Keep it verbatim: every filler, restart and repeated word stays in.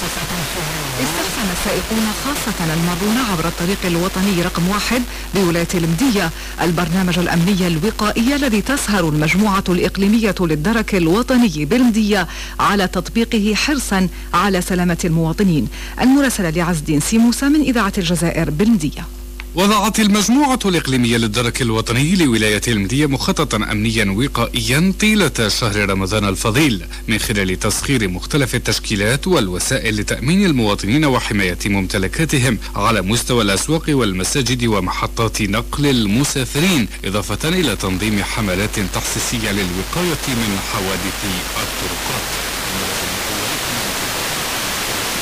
استخدم السائقون خاصة المارون عبر الطريق الوطني رقم واحد بولاية المندية البرنامج الأمني الوقائي الذي تسهر المجموعة الإقليمية للدرك الوطني بالمندية على تطبيقه حرصا على سلامة المواطنين. المراسلة لعز الدين سيموسى من إذاعة الجزائر بالمندية. وضعت المجموعة الإقليمية للدرك الوطني لولاية المندية مخططا أمنيا وقائيا طيلة شهر رمضان الفضيل من خلال تسخير مختلف التشكيلات والوسائل لتأمين المواطنين وحماية ممتلكاتهم على مستوى الأسواق والمساجد ومحطات نقل المسافرين، إضافة إلى تنظيم حملات تحسيسية للوقاية من حوادث الطرقات.